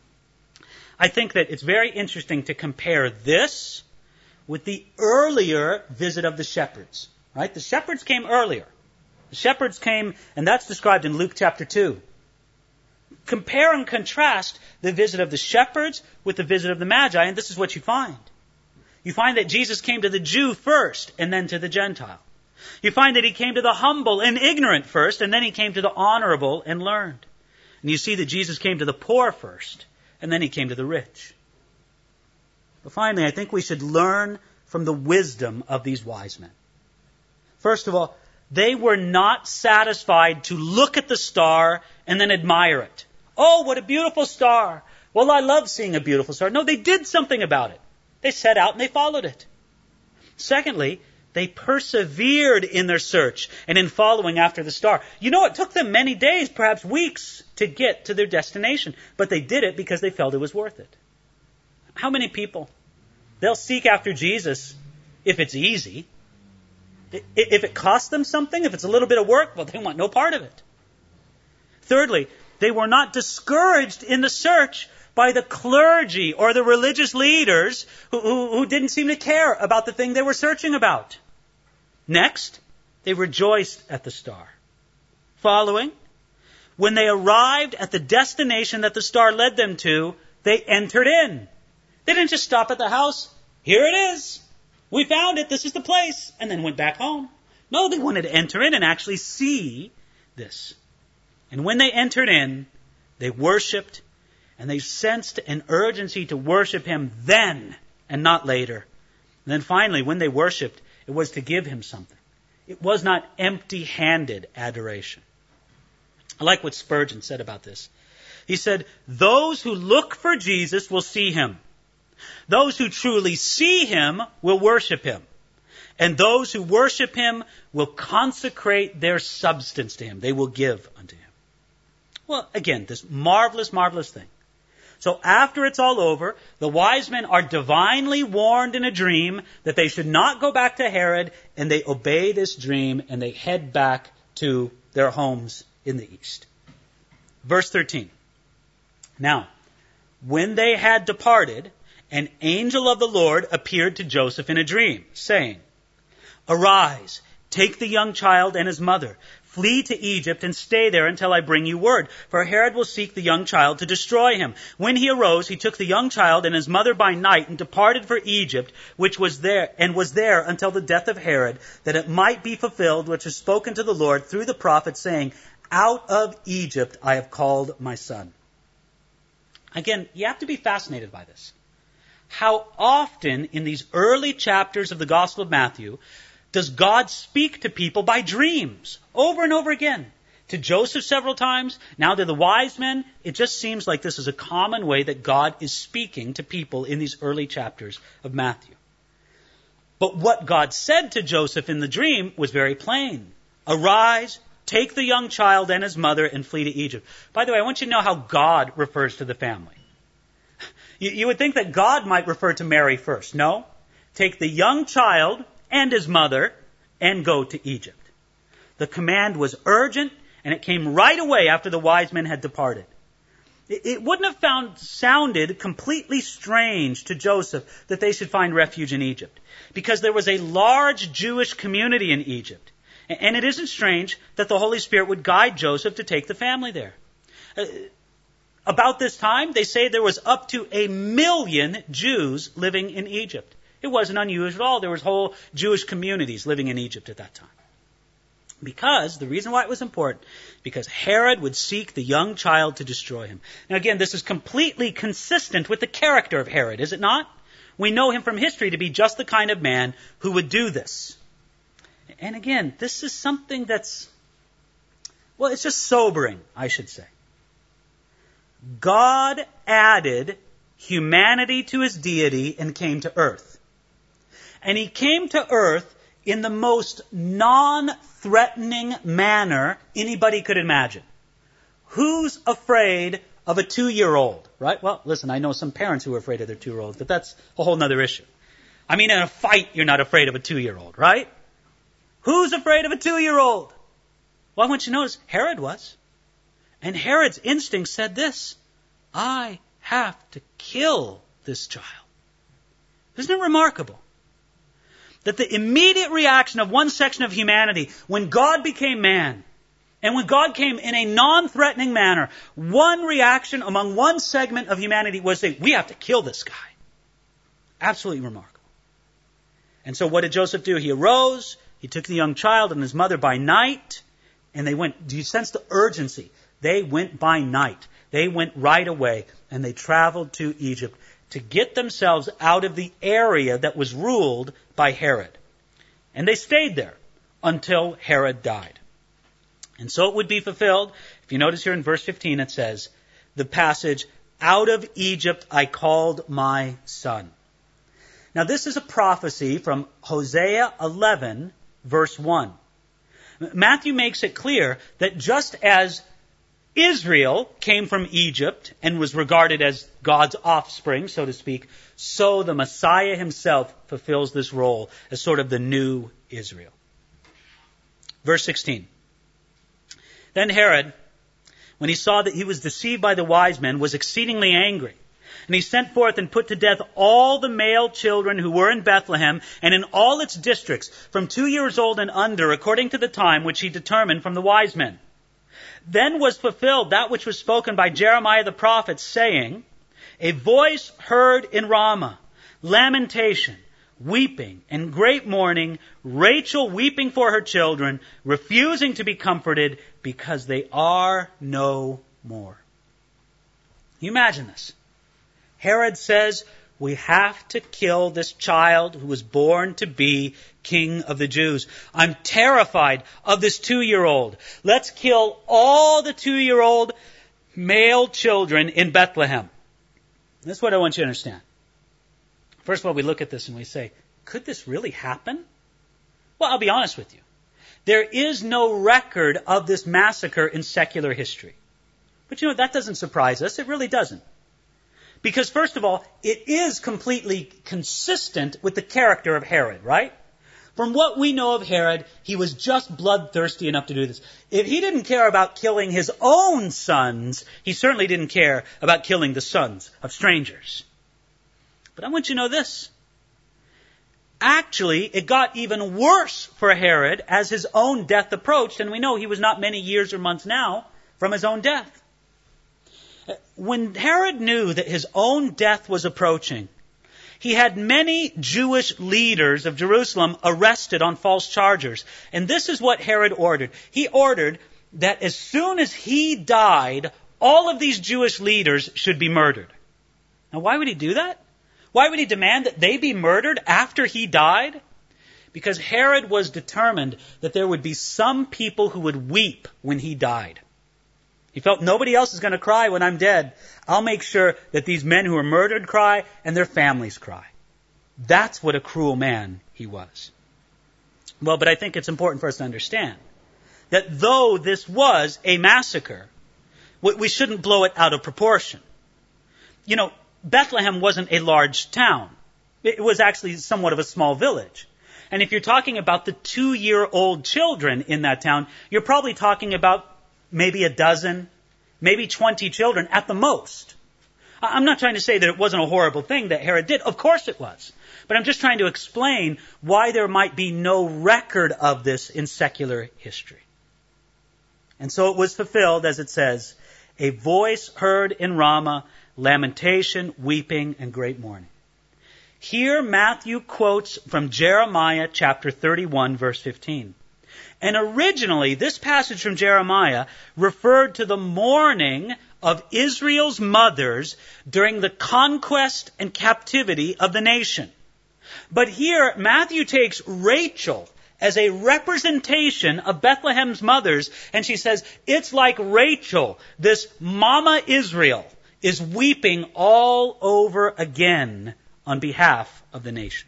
I think that it's very interesting to compare this with the earlier visit of the shepherds. Right? The shepherds came earlier. The shepherds came, and that's described in Luke chapter two. Compare and contrast the visit of the shepherds with the visit of the Magi, and this is what you find. You find that Jesus came to the Jew first, and then to the Gentile. You find that He came to the humble and ignorant first, and then He came to the honorable and learned. And you see that Jesus came to the poor first, and then He came to the rich. But finally, I think we should learn from the wisdom of these wise men. First of all, they were not satisfied to look at the star and then admire it. Oh, what a beautiful star. Well, I love seeing a beautiful star. No, they did something about it. They set out and they followed it. Secondly, they persevered in their search and in following after the star. You know, it took them many days, perhaps weeks, to get to their destination. But they did it because they felt it was worth it. How many people? They'll seek after Jesus if it's easy. If it costs them something, if it's a little bit of work, well, they want no part of it. Thirdly, they were not discouraged in the search by the clergy or the religious leaders who, who, who didn't seem to care about the thing they were searching about. Next, they rejoiced at the star. Following, when they arrived at the destination that the star led them to, They entered in. They didn't just stop at the house. Here it is. We found it. This is the place. And then went back home. No, they wanted to enter in and actually see this. And when they entered in, they worshiped, and they sensed an urgency to worship him then and not later. And then finally, when they worshiped, it was to give him something. It was not empty-handed adoration. I like what Spurgeon said about this. He said, those who look for Jesus will see him. Those who truly see him will worship him. And those who worship him will consecrate their substance to him. They will give unto him. Well, again, this marvelous, marvelous thing. So after it's all over, the wise men are divinely warned in a dream that they should not go back to Herod, and they obey this dream, and they head back to their homes in the east. Verse thirteen. Now, when they had departed, an angel of the Lord appeared to Joseph in a dream, saying, Arise, take the young child and his mother, flee to Egypt and stay there until I bring you word, for Herod will seek the young child to destroy him. When he arose, he took the young child and his mother by night and departed for Egypt, which was there, and was there until the death of Herod, that it might be fulfilled which was spoken to the Lord through the prophet, saying, Out of Egypt I have called my son. Again, you have to be fascinated by this. How often in these early chapters of the Gospel of Matthew does God speak to people by dreams over and over again? To Joseph several times, now to the wise men. It just seems like this is a common way that God is speaking to people in these early chapters of Matthew. But what God said to Joseph in the dream was very plain. Arise, take the young child and his mother and flee to Egypt. By the way, I want you to know how God refers to the family. You, you would think that God might refer to Mary first. No. Take the young child and his mother and go to Egypt. The command was urgent, and it came right away after the wise men had departed. It, it wouldn't have found, sounded completely strange to Joseph that they should find refuge in Egypt, because there was a large Jewish community in Egypt. And it isn't strange that the Holy Spirit would guide Joseph to take the family there. Uh, about this time, they say there was up to a million Jews living in Egypt. It wasn't unusual at all. There was whole Jewish communities living in Egypt at that time. Because, the reason why it was important, because Herod would seek the young child to destroy him. Now again, this is completely consistent with the character of Herod, is it not? We know him from history to be just the kind of man who would do this. And again, this is something that's, well, it's just sobering, I should say. God added humanity to his deity and came to earth. And he came to earth in the most non-threatening manner anybody could imagine. Who's afraid of a two-year-old, right? Well, listen, I know some parents who are afraid of their two-year-olds, but that's a whole other issue. I mean, in a fight, you're not afraid of a two-year-old, right? Who's afraid of a two-year-old? Well, I want you to notice, Herod was. And Herod's instinct said this, I have to kill this child. Isn't it remarkable? That the immediate reaction of one section of humanity, when God became man, and when God came in a non-threatening manner, one reaction among one segment of humanity was say, we have to kill this guy. Absolutely remarkable. And so what did Joseph do? He arose, he took the young child and his mother by night, and they went, do you sense the urgency? They went by night. They went right away, and they traveled to Egypt to get themselves out of the area that was ruled by Herod. And they stayed there until Herod died. And so it would be fulfilled. If you notice here in verse fifteen, it says, the passage, out of Egypt I called my son. Now this is a prophecy from Hosea eleven, verse one. Matthew makes it clear that just as Israel came from Egypt and was regarded as God's offspring, so to speak, so the Messiah himself fulfills this role as sort of the new Israel. Verse sixteen. Then Herod, when he saw that he was deceived by the wise men, was exceedingly angry. And he sent forth and put to death all the male children who were in Bethlehem and in all its districts, from two years old and under, according to the time which he determined from the wise men. Then was fulfilled that which was spoken by Jeremiah the prophet, saying, A voice heard in Ramah, lamentation, weeping, and great mourning, Rachel weeping for her children, refusing to be comforted because they are no more. You imagine this. Herod says, we have to kill this child who was born to be king of the Jews. I'm terrified of this two-year-old. Let's kill all the two-year-old male children in Bethlehem. That's what I want you to understand. First of all, we look at this and we say, could this really happen? Well, I'll be honest with you. There is no record of this massacre in secular history. But you know, that doesn't surprise us. It really doesn't. Because first of all, it is completely consistent with the character of Herod, right? From what we know of Herod, he was just bloodthirsty enough to do this. If he didn't care about killing his own sons, he certainly didn't care about killing the sons of strangers. But I want you to know this. Actually, it got even worse for Herod as his own death approached, and we know he was not many years or months now from his own death. When Herod knew that his own death was approaching, he had many Jewish leaders of Jerusalem arrested on false charges. And this is what Herod ordered. He ordered that as soon as he died, all of these Jewish leaders should be murdered. Now, why would he do that? Why would he demand that they be murdered after he died? Because Herod was determined that there would be some people who would weep when he died. He felt nobody else is going to cry when I'm dead. I'll make sure that these men who were murdered cry and their families cry. That's what a cruel man he was. Well, but I think it's important for us to understand that though this was a massacre, we shouldn't blow it out of proportion. You know, Bethlehem wasn't a large town. It was actually somewhat of a small village. And if you're talking about the two-year-old children in that town, you're probably talking about maybe a dozen, maybe twenty children at the most. I'm not trying to say that it wasn't a horrible thing that Herod did. Of course it was. But I'm just trying to explain why there might be no record of this in secular history. And so it was fulfilled, as it says, a voice heard in Ramah, lamentation, weeping, and great mourning. Here Matthew quotes from Jeremiah chapter thirty-one, verse fifteen. And originally, this passage from Jeremiah referred to the mourning of Israel's mothers during the conquest and captivity of the nation. But here, Matthew takes Rachel as a representation of Bethlehem's mothers, and she says, it's like Rachel, this Mama Israel, is weeping all over again on behalf of the nation.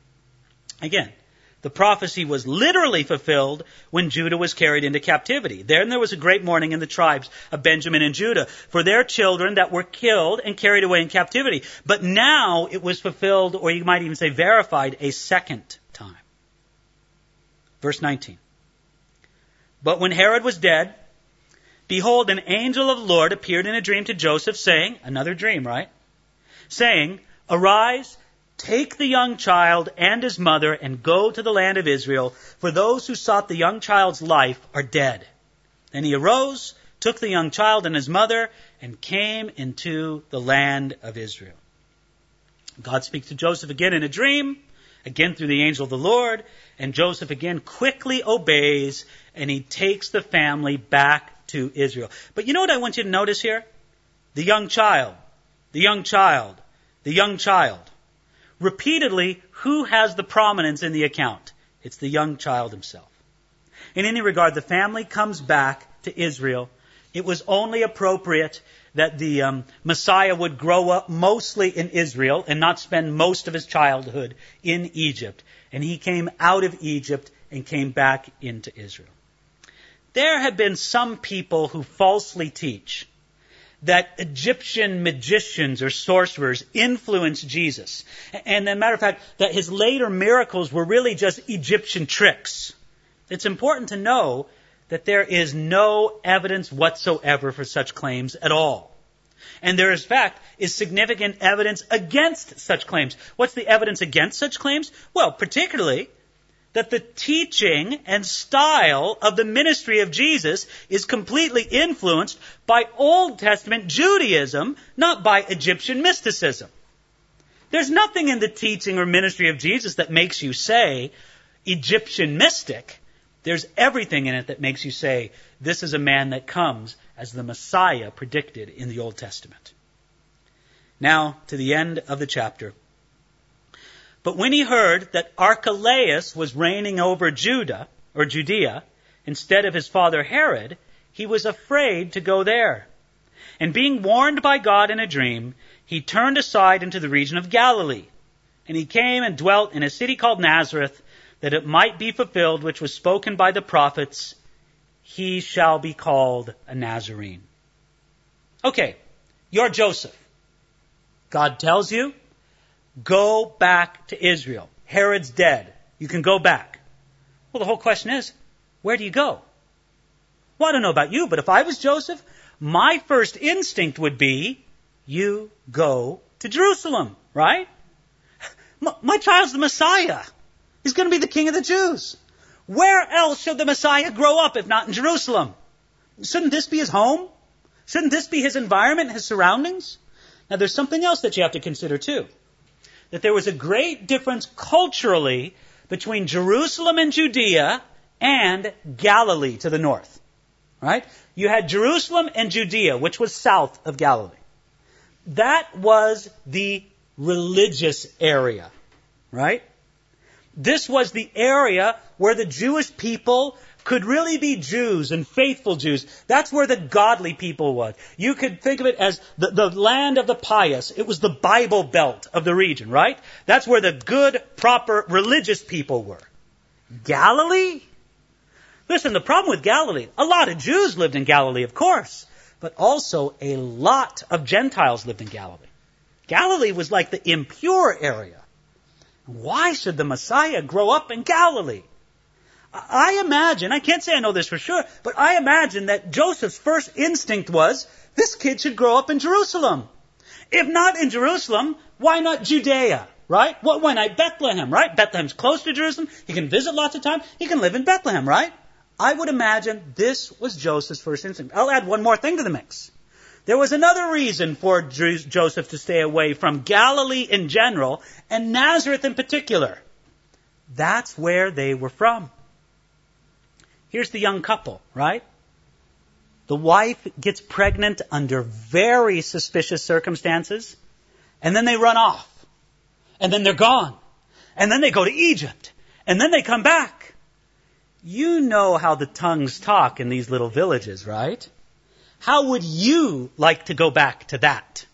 Again, the prophecy was literally fulfilled when Judah was carried into captivity. Then there was a great mourning in the tribes of Benjamin and Judah for their children that were killed and carried away in captivity. But now it was fulfilled, or you might even say verified, a second time. Verse nineteen. But when Herod was dead, behold, an angel of the Lord appeared in a dream to Joseph, saying, another dream, right? Saying, arise, take the young child and his mother and go to the land of Israel, for those who sought the young child's life are dead. Then he arose, took the young child and his mother, and came into the land of Israel. God speaks to Joseph again in a dream, again through the angel of the Lord, and Joseph again quickly obeys, and he takes the family back to Israel. But you know what I want you to notice here? The young child, the young child, the young child. Repeatedly, who has the prominence in the account? It's the young child himself. In any regard, the family comes back to Israel. It was only appropriate that the um, Messiah would grow up mostly in Israel and not spend most of his childhood in Egypt. And he came out of Egypt and came back into Israel. There have been some people who falsely teach that Egyptian magicians or sorcerers influenced Jesus. And as a matter of fact, that his later miracles were really just Egyptian tricks. It's important to know that there is no evidence whatsoever for such claims at all. And there, in fact, is significant evidence against such claims. What's the evidence against such claims? Well, particularly that the teaching and style of the ministry of Jesus is completely influenced by Old Testament Judaism, not by Egyptian mysticism. There's nothing in the teaching or ministry of Jesus that makes you say, Egyptian mystic. There's everything in it that makes you say, this is a man that comes as the Messiah predicted in the Old Testament. Now, to the end of the chapter. But when he heard that Archelaus was reigning over Judah, or Judea, instead of his father Herod, he was afraid to go there. And being warned by God in a dream, he turned aside into the region of Galilee. And he came and dwelt in a city called Nazareth, that it might be fulfilled which was spoken by the prophets, he shall be called a Nazarene. Okay, you're Joseph. God tells you, go back to Israel. Herod's dead. You can go back. Well, the whole question is, where do you go? Well, I don't know about you, but if I was Joseph, my first instinct would be, you go to Jerusalem, right? My, my child's the Messiah. He's going to be the King of the Jews. Where else should the Messiah grow up if not in Jerusalem? Shouldn't this be his home? Shouldn't this be his environment, his surroundings? Now, there's something else that you have to consider, too. That there was a great difference culturally between Jerusalem and Judea and Galilee to the north. Right? You had Jerusalem and Judea, which was south of Galilee. That was the religious area. Right? This was the area where the Jewish people could really be Jews and faithful Jews. That's where the godly people was. You could think of it as the, the land of the pious. It was the Bible Belt of the region, right? That's where the good, proper, religious people were. Galilee? Listen, the problem with Galilee, a lot of Jews lived in Galilee, of course, but also a lot of Gentiles lived in Galilee. Galilee was like the impure area. Why should the Messiah grow up in Galilee? I imagine, I can't say I know this for sure, but I imagine that Joseph's first instinct was, this kid should grow up in Jerusalem. If not in Jerusalem, why not Judea, right? Well, why not Bethlehem, right? Bethlehem's close to Jerusalem. He can visit lots of times. He can live in Bethlehem, right? I would imagine this was Joseph's first instinct. I'll add one more thing to the mix. There was another reason for Joseph to stay away from Galilee in general and Nazareth in particular. That's where they were from. Here's the young couple, right? The wife gets pregnant under very suspicious circumstances, and then they run off. And then they're gone. And then they go to Egypt. And then they come back. You know how the tongues talk in these little villages, right? How would you like to go back to that?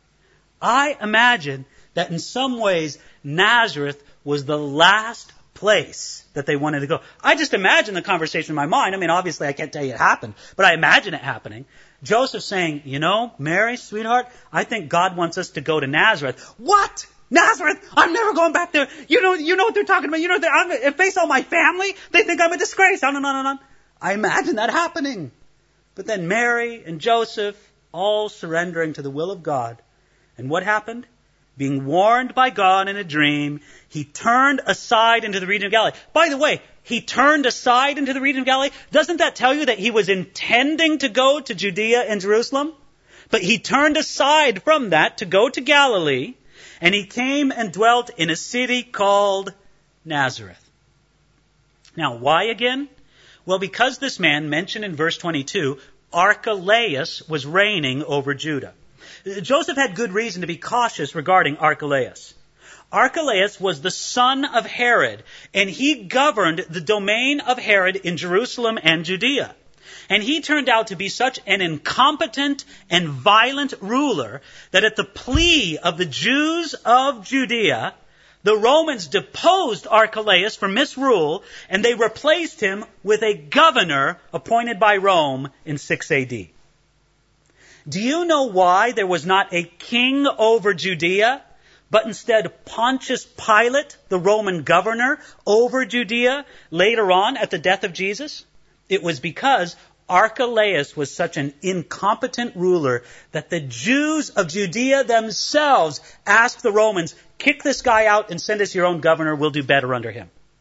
I imagine that in some ways Nazareth was the last place that they wanted to go. I just imagine the conversation in my mind. I mean, obviously I can't tell you it happened, but I imagine it happening. Joseph saying, you know, Mary, sweetheart, I think God wants us to go to Nazareth. What? Nazareth? I'm never going back there. You know, you know what they're talking about. You know, I'm, if they saw my family, they think I'm a disgrace. On and on and on. I imagine that happening. But then Mary and Joseph all surrendering to the will of God. And what happened? Being warned by God in a dream, he turned aside into the region of Galilee. By the way, he turned aside into the region of Galilee. Doesn't that tell you that he was intending to go to Judea and Jerusalem? But he turned aside from that to go to Galilee, and he came and dwelt in a city called Nazareth. Now, why again? Well, because this man mentioned in verse twenty-two, Archelaus was reigning over Judah. Joseph had good reason to be cautious regarding Archelaus. Archelaus was the son of Herod, and he governed the domain of Herod in Jerusalem and Judea. And he turned out to be such an incompetent and violent ruler that at the plea of the Jews of Judea, the Romans deposed Archelaus for misrule, and they replaced him with a governor appointed by Rome in six A D. Do you know why there was not a king over Judea, but instead Pontius Pilate, the Roman governor, over Judea later on at the death of Jesus? It was because Archelaus was such an incompetent ruler that the Jews of Judea themselves asked the Romans, kick this guy out and send us your own governor, we'll do better under him.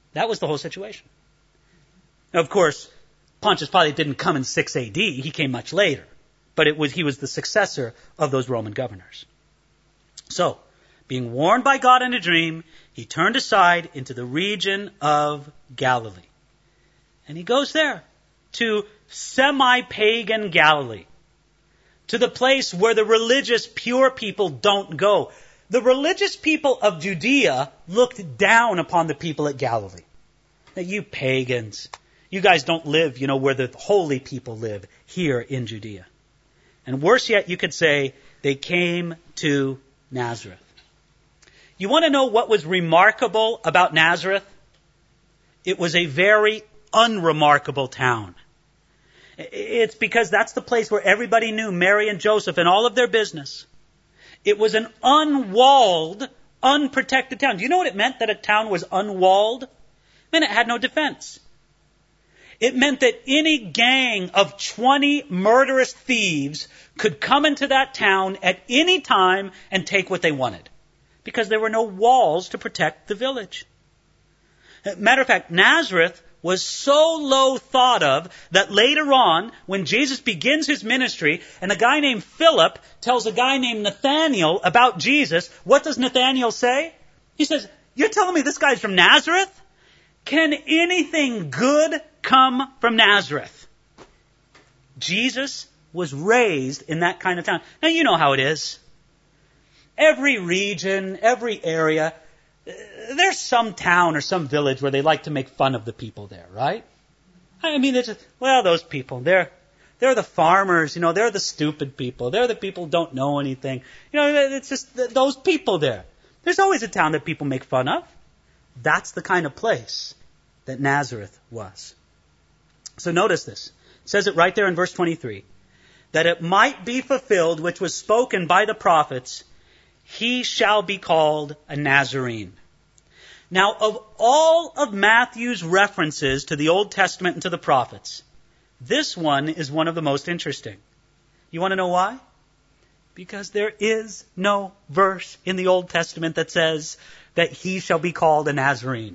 That was the whole situation. Now, of course, Pontius Pilate didn't come in six A D. He came much later. But it was he was the successor of those Roman governors. So, being warned by God in a dream, he turned aside into the region of Galilee. And he goes there to semi-pagan Galilee, to the place where the religious, pure people don't go. The religious people of Judea looked down upon the people at Galilee. Now, you pagans, you guys don't live, you know, where the holy people live, here in Judea. And worse yet, you could say, they came to Nazareth. You want to know what was remarkable about Nazareth? It was a very unremarkable town. It's because that's the place where everybody knew Mary and Joseph and all of their business. It was an unwalled, unprotected town. Do you know what it meant that a town was unwalled? It meant it had no defense. It meant that any gang of twenty murderous thieves could come into that town at any time and take what they wanted, because there were no walls to protect the village. Matter of fact, Nazareth was so low thought of that later on, when Jesus begins his ministry, and a guy named Philip tells a guy named Nathanael about Jesus, what does Nathanael say? He says, "You're telling me this guy's from Nazareth? Can anything good come from Nazareth?" Jesus was raised in that kind of town. Now, you know how it is. Every region, every area, there's some town or some village where they like to make fun of the people there, right? I mean, it's just, well, those people, they're they're the farmers, you know, they're the stupid people. They're the people who don't know anything. You know, it's just those people there. There's always a town that people make fun of. That's the kind of place that Nazareth was. So notice this. It says it right there in verse twenty-three. That it might be fulfilled, which was spoken by the prophets, he shall be called a Nazarene. Now, of all of Matthew's references to the Old Testament and to the prophets, this one is one of the most interesting. You want to know why? Because there is no verse in the Old Testament that says that he shall be called a Nazarene.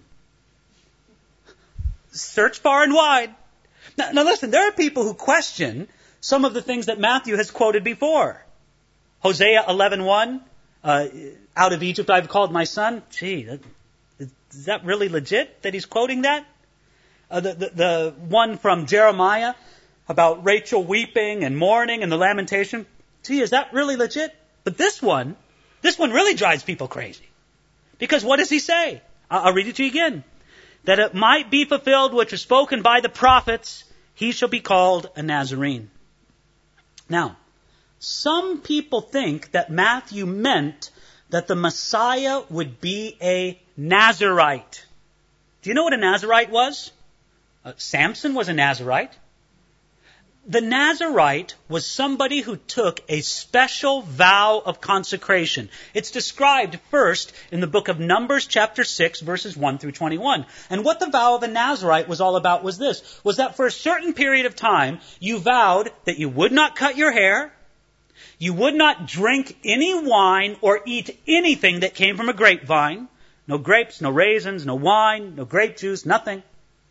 Search far and wide. Now, now listen, there are people who question some of the things that Matthew has quoted before. Hosea eleven one, uh, out of Egypt I've called my son. Gee, that, is that really legit that he's quoting that? Uh, the, the, the one from Jeremiah about Rachel weeping and mourning and the lamentation. Gee, is that really legit? But this one, this one really drives people crazy. Because what does he say? I'll, I'll read it to you again. That it might be fulfilled which was spoken by the prophets, he shall be called a Nazarene. Now, some people think that Matthew meant that the Messiah would be a Nazarite. Do you know what a Nazarite was? Uh, Samson was a Nazarite. The Nazarite was somebody who took a special vow of consecration. It's described first in the book of Numbers chapter six, verses one through twenty-one. And what the vow of a Nazarite was all about was this, was that for a certain period of time, you vowed that you would not cut your hair, you would not drink any wine or eat anything that came from a grapevine. No grapes, no raisins, no wine, no grape juice, nothing.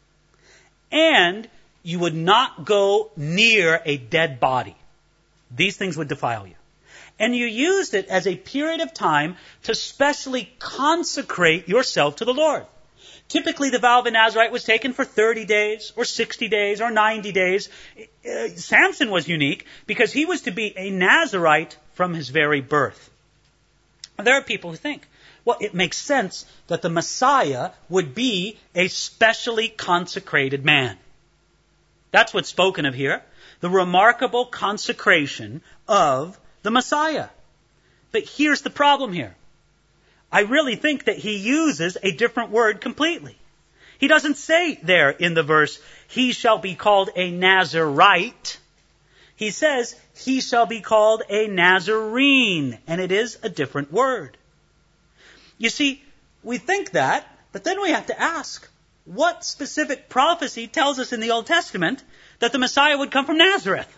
And you would not go near a dead body. These things would defile you. And you used it as a period of time to specially consecrate yourself to the Lord. Typically, the vow of a Nazarite was taken for thirty days, or sixty days, or ninety days. Uh, Samson was unique because he was to be a Nazarite from his very birth. There are people who think, well, it makes sense that the Messiah would be a specially consecrated man. That's what's spoken of here. The remarkable consecration of the Messiah. But here's the problem here. I really think that he uses a different word completely. He doesn't say there in the verse, he shall be called a Nazarite. He says, he shall be called a Nazarene. And it is a different word. You see, we think that, but then we have to ask, what specific prophecy tells us in the Old Testament that the Messiah would come from Nazareth?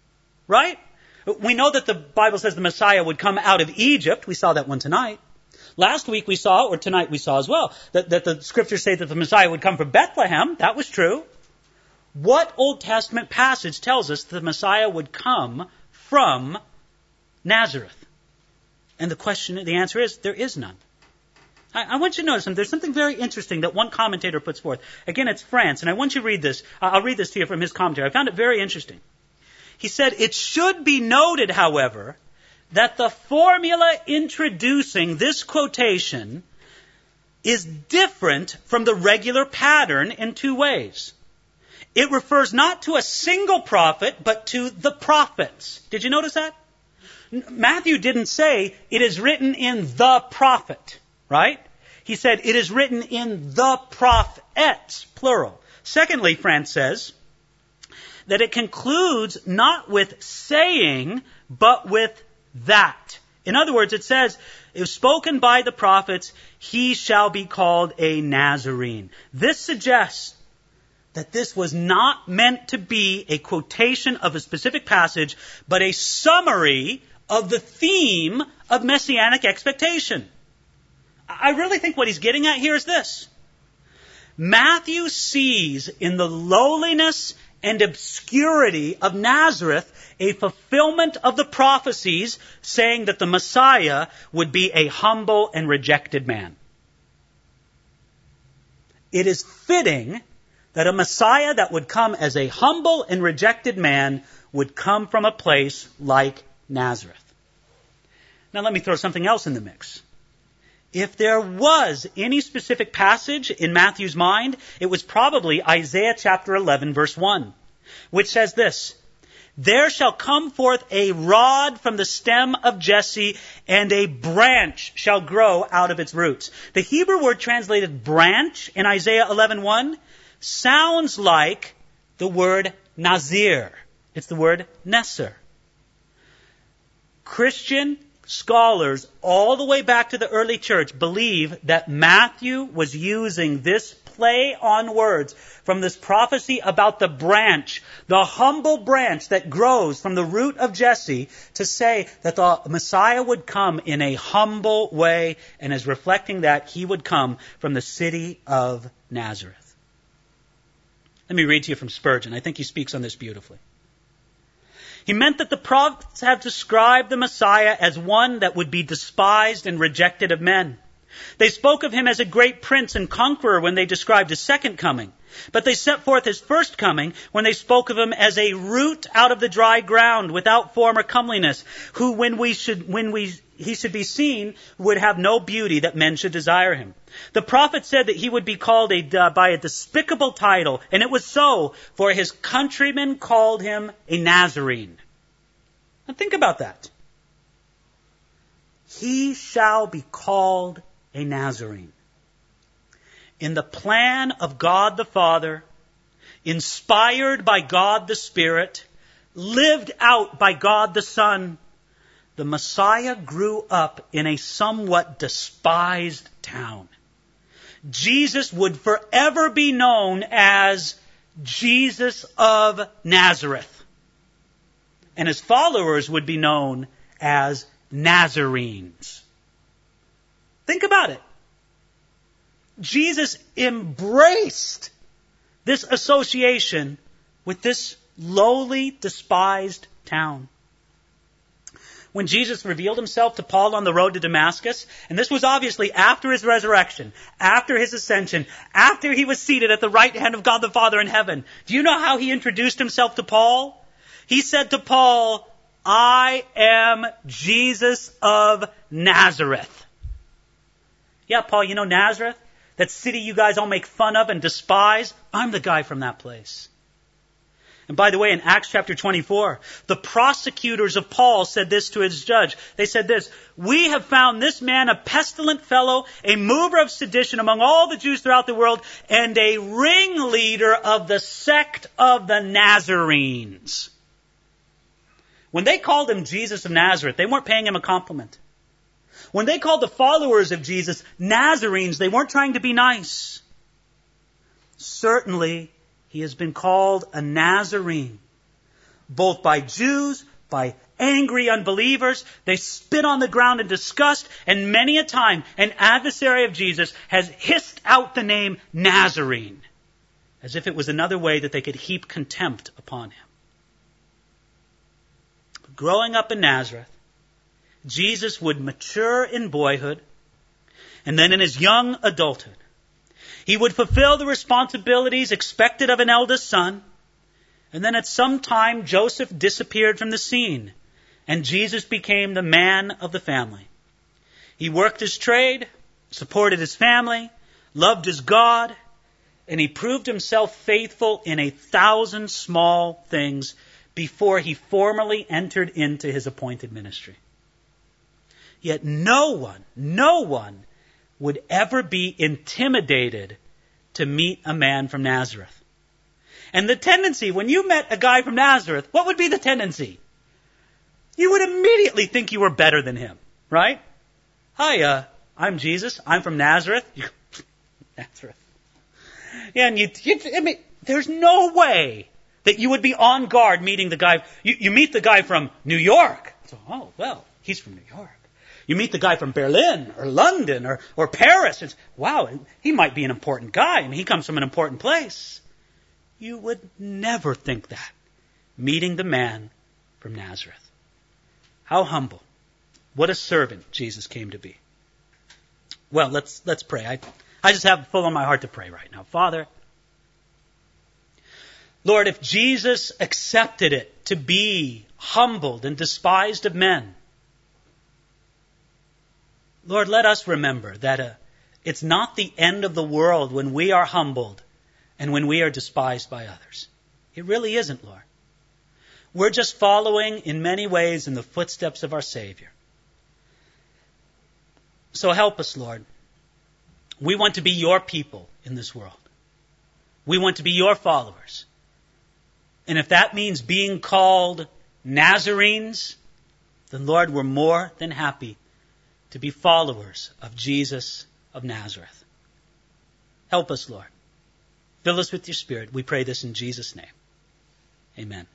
Right? We know that the Bible says the Messiah would come out of Egypt. We saw that one tonight. Last week we saw, or tonight we saw as well, that, that the scriptures say that the Messiah would come from Bethlehem. That was true. What Old Testament passage tells us the Messiah would come from Nazareth? And the question, the answer is, there is none. I, I want you to notice something. There's something very interesting that one commentator puts forth. Again, it's France, and I want you to read this. I'll read this to you from his commentary. I found it very interesting. He said, it should be noted, however, that the formula introducing this quotation is different from the regular pattern in two ways. It refers not to a single prophet, but to the prophets. Did you notice that? Matthew didn't say, it is written in the prophet, right? He said, it is written in the prophets, plural. Secondly, France says, that it concludes not with saying, but with that. In other words, it says, it was spoken by the prophets, he shall be called a Nazarene. This suggests that this was not meant to be a quotation of a specific passage, but a summary of the theme of messianic expectation. I really think what he's getting at here is this. Matthew sees in the lowliness and obscurity of Nazareth a fulfillment of the prophecies saying that the Messiah would be a humble and rejected man. It is fitting that a Messiah that would come as a humble and rejected man would come from a place like Nazareth. Now let me throw something else in the mix. If there was any specific passage in Matthew's mind, it was probably Isaiah chapter eleven, verse one, which says this, there shall come forth a rod from the stem of Jesse, and a branch shall grow out of its roots. The Hebrew word translated branch in Isaiah eleven one sounds like the word Nazir. It's the word Nesser. Christian scholars all the way back to the early church believe that Matthew was using this play on words from this prophecy about the branch, the humble branch that grows from the root of Jesse, to say that the Messiah would come in a humble way, and as reflecting that he would come from the city of Nazareth. Let me read to you from Spurgeon. I think he speaks on this beautifully. He meant that the prophets have described the Messiah as one that would be despised and rejected of men. They spoke of him as a great prince and conqueror when they described his second coming. But they set forth his first coming when they spoke of him as a root out of the dry ground without form or comeliness, who when we should, when we, he should be seen would have no beauty that men should desire him. The prophet said that he would be called a, uh, by a despicable title, and it was so, for his countrymen called him a Nazarene. Now think about that. He shall be called a Nazarene. In the plan of God the Father, inspired by God the Spirit, lived out by God the Son, the Messiah grew up in a somewhat despised town. Jesus would forever be known as Jesus of Nazareth. And his followers would be known as Nazarenes. Think about it. Jesus embraced this association with this lowly, despised town. When Jesus revealed himself to Paul on the road to Damascus, and this was obviously after his resurrection, after his ascension, after he was seated at the right hand of God the Father in heaven, do you know how he introduced himself to Paul? He said to Paul, I am Jesus of Nazareth. Yeah, Paul, you know Nazareth? That city you guys all make fun of and despise? I'm the guy from that place. And by the way, in Acts chapter twenty-four, the prosecutors of Paul said this to his judge. They said this, we have found this man a pestilent fellow, a mover of sedition among all the Jews throughout the world, and a ringleader of the sect of the Nazarenes. When they called him Jesus of Nazareth, they weren't paying him a compliment. When they called the followers of Jesus Nazarenes, they weren't trying to be nice. Certainly, he has been called a Nazarene, both by Jews, by angry unbelievers. They spit on the ground in disgust. And many a time, an adversary of Jesus has hissed out the name Nazarene, as if it was another way that they could heap contempt upon him. But growing up in Nazareth, Jesus would mature in boyhood, and then in his young adulthood, he would fulfill the responsibilities expected of an eldest son. And then at some time, Joseph disappeared from the scene, and Jesus became the man of the family. He worked his trade, supported his family, loved his God, and he proved himself faithful in a thousand small things before he formally entered into his appointed ministry. Yet no one, no one would ever be intimidated to meet a man from Nazareth. And the tendency, when you met a guy from Nazareth, what would be the tendency? You would immediately think you were better than him, right? Hi, uh, I'm Jesus. I'm from Nazareth. You, Nazareth. Yeah, and you, you, I mean, there's no way that you would be on guard meeting the guy. You, you meet the guy from New York. So, oh, well, he's from New York. You meet the guy from Berlin or London or, or Paris. It's, wow, he might be an important guy. I mean, he comes from an important place. You would never think that, meeting the man from Nazareth. How humble. What a servant Jesus came to be. Well, let's let's pray. I, I just have full on my heart to pray right now. Father, Lord, if Jesus accepted it to be humbled and despised of men, Lord, let us remember that uh, it's not the end of the world when we are humbled and when we are despised by others. It really isn't, Lord. We're just following in many ways in the footsteps of our Savior. So help us, Lord. We want to be your people in this world. We want to be your followers. And if that means being called Nazarenes, then Lord, we're more than happy to be followers of Jesus of Nazareth. Help us, Lord. Fill us with your Spirit. We pray this in Jesus' name. Amen.